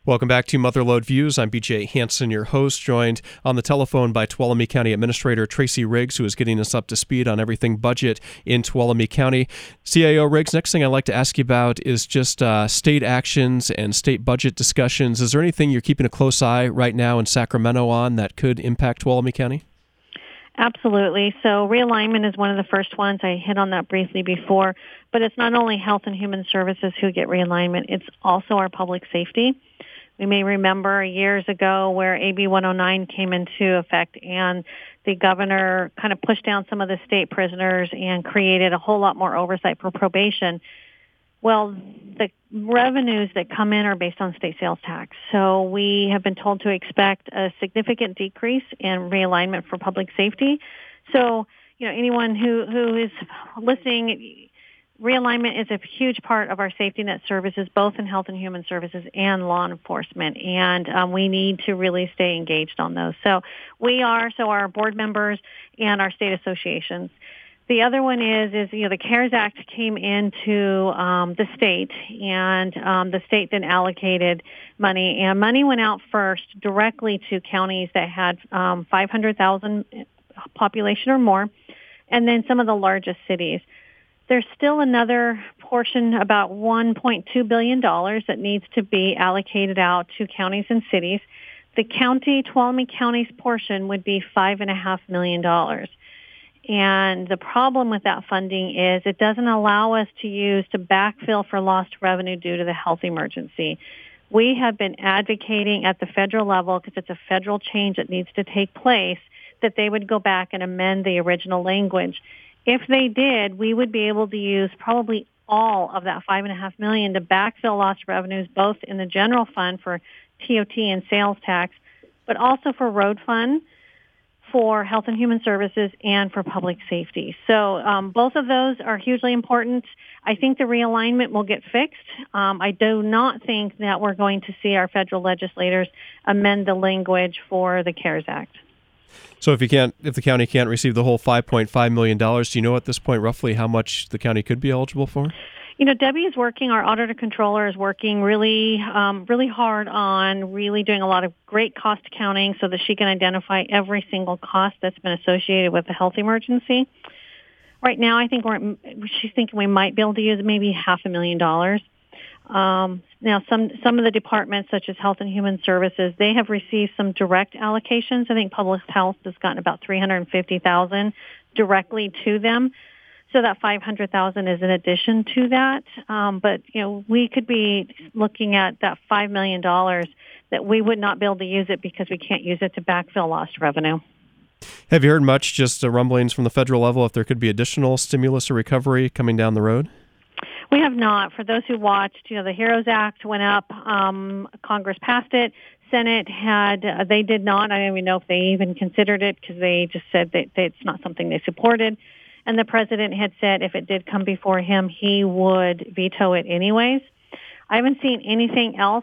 Welcome back to Motherlode Views. I'm BJ Hansen, your host, joined on the telephone by Tuolumne County Administrator Tracy Riggs, who is getting us up to speed on everything budget in Tuolumne County. CAO Riggs, next thing I'd like to ask you about is just state actions and state budget discussions. Is there anything you're keeping a close eye right now in Sacramento on that could impact Tuolumne County? Absolutely. So realignment is one of the first ones. I hit on that briefly before, but it's not only Health and Human Services who get realignment, it's also our public safety. We may remember years ago where AB 109 came into effect and the governor kind of pushed down some of the state prisoners and created a whole lot more oversight for probation. Well, the revenues that come in are based on state sales tax. So we have been told to expect a significant decrease in realignment for public safety. So, anyone who is listening, realignment is a huge part of our safety net services, both in Health and Human Services and law enforcement, and we need to really stay engaged on those. So our board members and our state associations. The other one is the CARES Act came into the state, and the state then allocated money, and money went out first directly to counties that had 500,000 population or more, and then some of the largest cities. There's still another portion, about $1.2 billion, that needs to be allocated out to counties and cities. The Tuolumne County's portion would be $5.5 million. And the problem with that funding is it doesn't allow us to use to backfill for lost revenue due to the health emergency. We have been advocating at the federal level, because it's a federal change that needs to take place, that they would go back and amend the original language. If they did, we would be able to use probably all of that $5.5 million to backfill lost revenues, both in the general fund for TOT and sales tax, but also for road fund, for Health and Human Services, and for public safety. So both of those are hugely important. I think the realignment will get fixed. I do not think that we're going to see our federal legislators amend the language for the CARES Act. So if the county can't receive the whole $5.5 million, do you know at this point roughly how much the county could be eligible for? Debbie is working, our auditor controller is working really hard on really doing a lot of great cost accounting so that she can identify every single cost that's been associated with the health emergency. Right now, I think she's thinking we might be able to use maybe $500,000. Now, some of the departments, such as Health and Human Services, they have received some direct allocations. I think Public Health has gotten about $350,000 directly to them. So that $500,000 is in addition to that. But we could be looking at that $5 million that we would not be able to use it because we can't use it to backfill lost revenue. Have you heard much, just rumblings from the federal level, if there could be additional stimulus or recovery coming down the road? We have not. For those who watched, the HEROES Act went up. Congress passed it. Senate they did not. I don't even know if they even considered it because they just said that it's not something they supported. And the president had said if it did come before him, he would veto it anyways. I haven't seen anything else.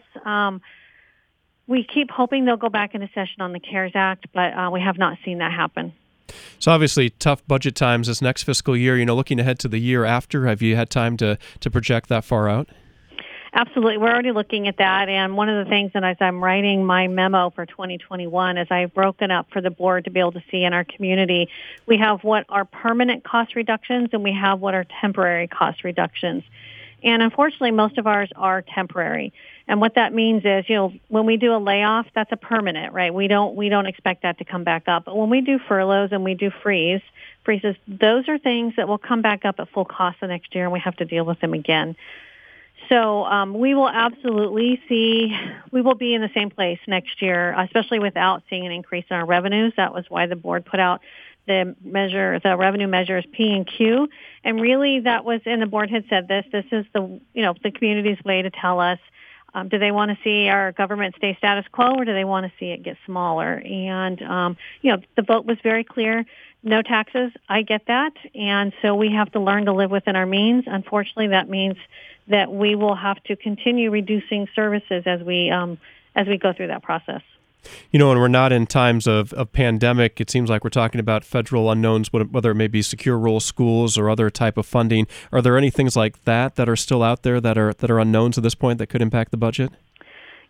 We keep hoping they'll go back into session on the CARES Act, but we have not seen that happen. So obviously tough budget times this next fiscal year. Looking ahead to the year after, have you had time to project that far out? Absolutely. We're already looking at that. And one of the things that as I'm writing my memo for 2021 is I've broken up for the board to be able to see in our community, we have what are permanent cost reductions and we have what are temporary cost reductions. And unfortunately, most of ours are temporary. And what that means is, when we do a layoff, that's a permanent, right? We don't expect that to come back up. But when we do furloughs and we do freezes, those are things that will come back up at full cost the next year, and we have to deal with them again. So we will absolutely we will be in the same place next year, especially without seeing an increase in our revenues. That was why the board put out the revenue measures P and Q. And really that was, and the board had said this is the community's way to tell us, do they want to see our government stay status quo or do they want to see it get smaller? And, the vote was very clear. No taxes. I get that. And so we have to learn to live within our means. Unfortunately, that means that we will have to continue reducing services as we go through that process. And we're not in times of pandemic. It seems like we're talking about federal unknowns, whether it may be secure rural schools or other type of funding. Are there any things like that are still out there that are unknowns at this point that could impact the budget?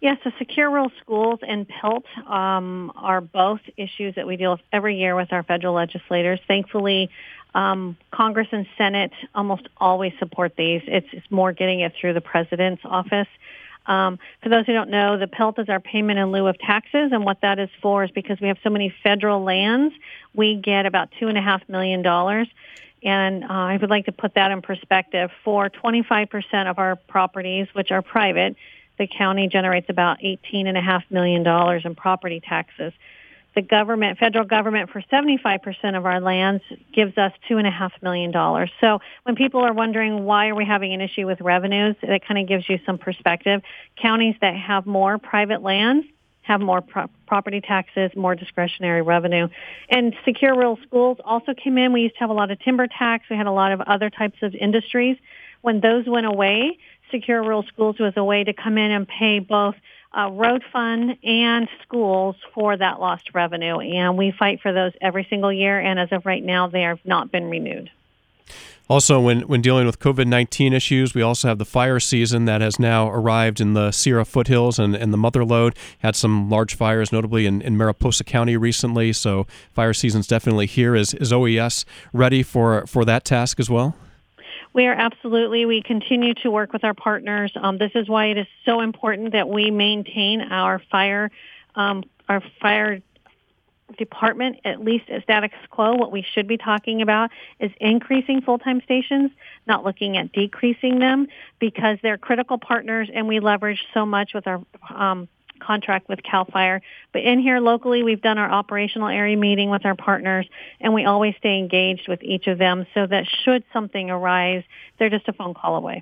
Yes, the Secure Rural Schools and PILT are both issues that we deal with every year with our federal legislators. Thankfully, Congress and Senate almost always support these. It's more getting it through the president's office. For those who don't know, the PILT is our payment in lieu of taxes, and what that is for is because we have so many federal lands, we get about $2.5 million. And I would like to put that in perspective. For 25% of our properties, which are private, the county generates about $18.5 million in property taxes. The federal government, for 75% of our lands gives us $2.5 million. So when people are wondering why are we having an issue with revenues, that kind of gives you some perspective. Counties that have more private lands have more property taxes, more discretionary revenue. And Secure Rural Schools also came in. We used to have a lot of timber tax. We had a lot of other types of industries. When those went away, Secure Rural Schools was a way to come in and pay both road fund and schools for that lost revenue. And we fight for those every single year. And as of right now, they have not been renewed. Also, when dealing with COVID-19 issues, we also have the fire season that has now arrived in the Sierra foothills and the Mother Lode. Had some large fires, notably in Mariposa County recently. So fire season's definitely here. Is OES ready for that task as well? We are absolutely. We continue to work with our partners. This is why it is so important that we maintain our fire department at least at status quo. What we should be talking about is increasing full-time stations, not looking at decreasing them, because they're critical partners and we leverage so much with our contract with CAL FIRE. But in here locally, we've done our operational area meeting with our partners, and we always stay engaged with each of them so that should something arise, they're just a phone call away.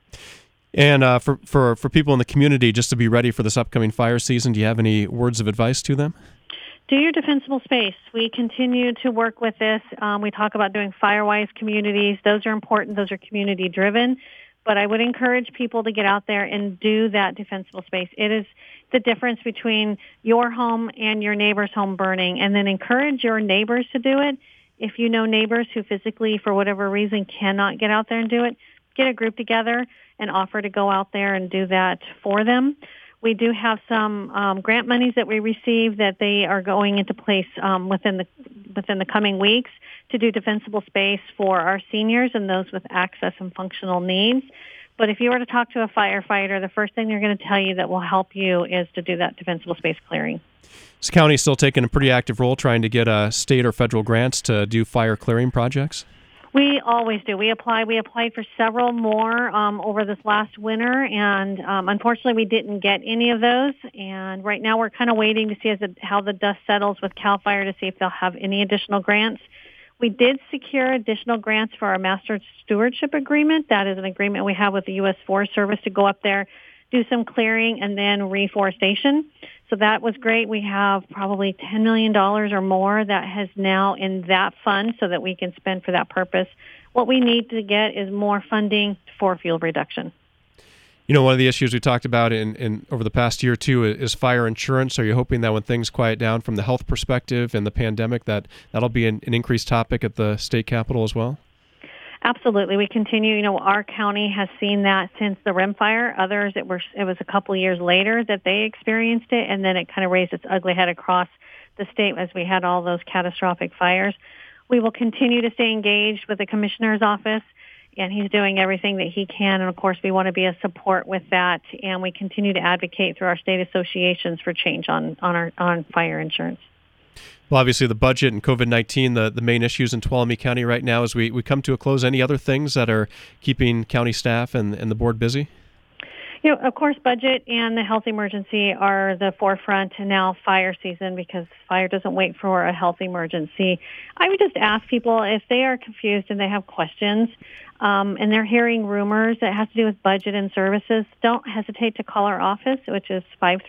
And for people in the community, just to be ready for this upcoming fire season, do you have any words of advice to them? Do your defensible space. We continue to work with this. We talk about doing FireWise communities. Those are important. Those are community driven. But I would encourage people to get out there and do that defensible space. It is the difference between your home and your neighbor's home burning, and then encourage your neighbors to do it. If you know neighbors who physically, for whatever reason, cannot get out there and do it, get a group together and offer to go out there and do that for them. We do have some grant monies that we receive that they are going into place within the coming weeks to do defensible space for our seniors and those with access and functional needs. But if you were to talk to a firefighter, the first thing they're going to tell you that will help you is to do that defensible space clearing. Is the county still taking a pretty active role trying to get state or federal grants to do fire clearing projects? We always do. We applied for several more over this last winter, and unfortunately we didn't get any of those. And right now we're kind of waiting to see how the dust settles with CAL FIRE to see if they'll have any additional grants. We did secure additional grants for our Master Stewardship Agreement. That is an agreement we have with the U.S. Forest Service to go up there, do some clearing, and then reforestation. So that was great. We have probably $10 million or more that has now in that fund so that we can spend for that purpose. What we need to get is more funding for fuel reduction. You know, one of the issues we talked about in over the past year or two is fire insurance. Are you hoping that when things quiet down from the health perspective and the pandemic, that'll be an increased topic at the state capitol as well? Absolutely. We continue. You know, our county has seen that since the Rim Fire. Others, it was a couple years later that they experienced it, and then it kind of raised its ugly head across the state as we had all those catastrophic fires. We will continue to stay engaged with the commissioner's office, and he's doing everything that he can. And, of course, we want to be a support with that, and we continue to advocate through our state associations for change on fire insurance. Well, obviously, the budget and COVID-19, the main issues in Tuolumne County right now as we come to a close. Any other things that are keeping county staff and the board busy? You know, of course, budget and the health emergency are the forefront, and now fire season, because fire doesn't wait for a health emergency. I would just ask people if they are confused and they have questions and they're hearing rumors that have to do with budget and services, don't hesitate to call our office, which is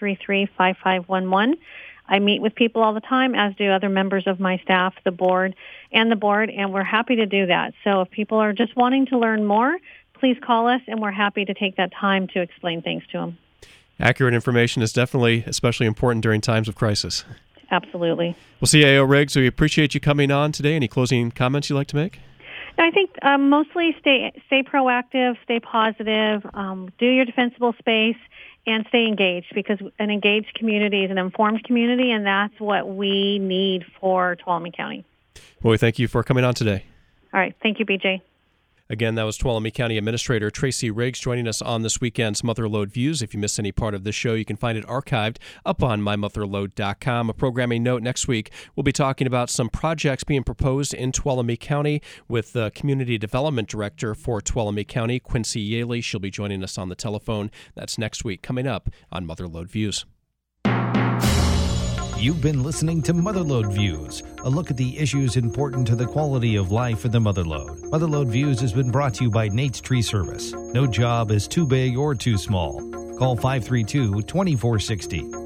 533-5511. I meet with people all the time, as do other members of my staff, the board, and we're happy to do that. So if people are just wanting to learn more, please call us, and we're happy to take that time to explain things to them. Accurate information is definitely especially important during times of crisis. Absolutely. Well, CAO Riggs, we appreciate you coming on today. Any closing comments you'd like to make? I think mostly stay proactive, stay positive, do your defensible space, and stay engaged, because an engaged community is an informed community, and that's what we need for Tuolumne County. Well, we thank you for coming on today. All right. Thank you, BJ. Again, that was Tuolumne County Administrator Tracy Riggs joining us on this weekend's Motherlode Views. If you missed any part of this show, you can find it archived up on mymotherlode.com. A programming note: next week, we'll be talking about some projects being proposed in Tuolumne County with the Community Development Director for Tuolumne County, Quincy Yaley. She'll be joining us on the telephone. That's next week, coming up on Motherlode Views. You've been listening to Motherlode Views, a look at the issues important to the quality of life in the Motherlode. Motherlode Views has been brought to you by Nate's Tree Service. No job is too big or too small. Call 532-2460.